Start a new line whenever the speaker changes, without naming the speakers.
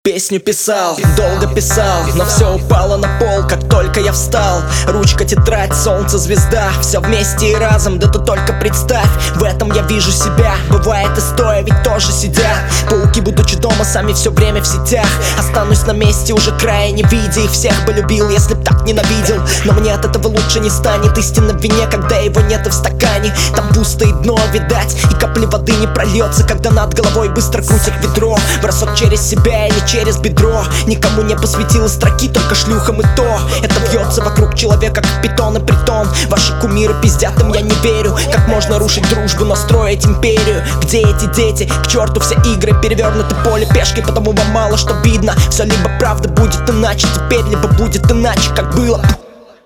Песню писал, долго писал, но все упало на пол, как только я встал. Ручка, тетрадь, солнце, звезда, все вместе и разом, да ты только представь. В этом я вижу себя, бывает и стоя, ведь тоже сидя. Пауки, будучи дома, сами все время в сетях. Останусь на месте, уже края не видя. Их всех бы любил, если б так ненавидел. Но мне от этого лучше не станет. Истина в вине, когда его нет и в стакане. Там пусто и дно, видать, и капли воды не прольется, когда над головой быстро крутят ведро. Бросок через себя или через бедро. Никому не посвятила строки, только шлюхам и то. Это бьется вокруг человека, как питон и притон. Ваши кумиры пиздят, им я не верю. Как можно рушить дружбу, но строить империю? Где эти дети? К черту все игры, перевернуты поле пешкой, потому вам мало что видно. Все либо правда будет иначе теперь, либо будет иначе, как было.